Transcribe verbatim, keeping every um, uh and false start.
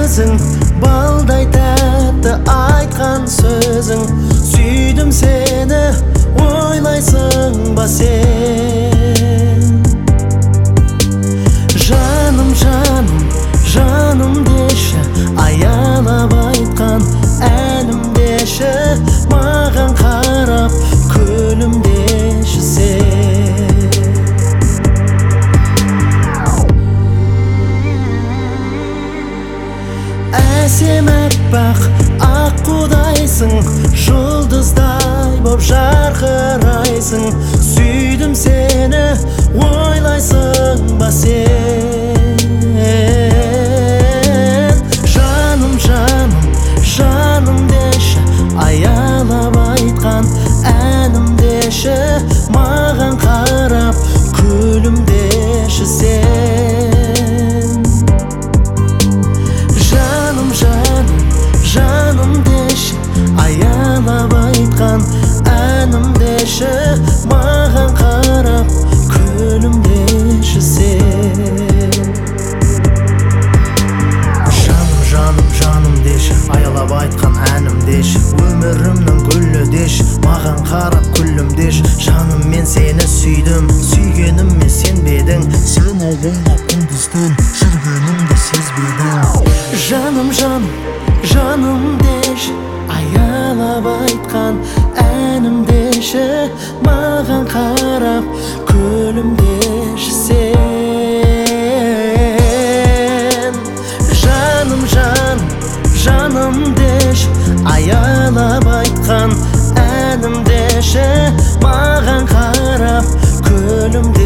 көзің, балдай тәтті айтқан сөзің. Сүйдім сені, ойлайсың ба сен? Жаным, жаным, жаным деші, аялап айтқан әнім деші, маған қарап күлімдеші сен. Әсем әппақ ақ қудайсың, жұлдыздай боп жарқырайсың. Сүйдім сені, ойлайсың ба сен? Жаным, жаным, жаным деші, аялап айтқан әнім деші, маған қарап күлімдеші сен. Жаным, жаным, жаным деші, аялап айтқан әнім деші, маған қарап күлімдеші сен. Жаным, жаным, жаным деші, аялап айтқан әнім деші, өмірімнің гүлі деші, маған қарап күлімдеші. Жаным, мен сені сүйдім, сүйгенімме сенбедің, сен ойлап күндіз-түн жүргенімді сезбедің. Жаным, жаным, жаным деші, аялап айтқан әнім деші, маған қарап күлімдеші сен. Жаным, жаным, жаным деші, аялап айтқан әнім деші, маған қарап күлімдеші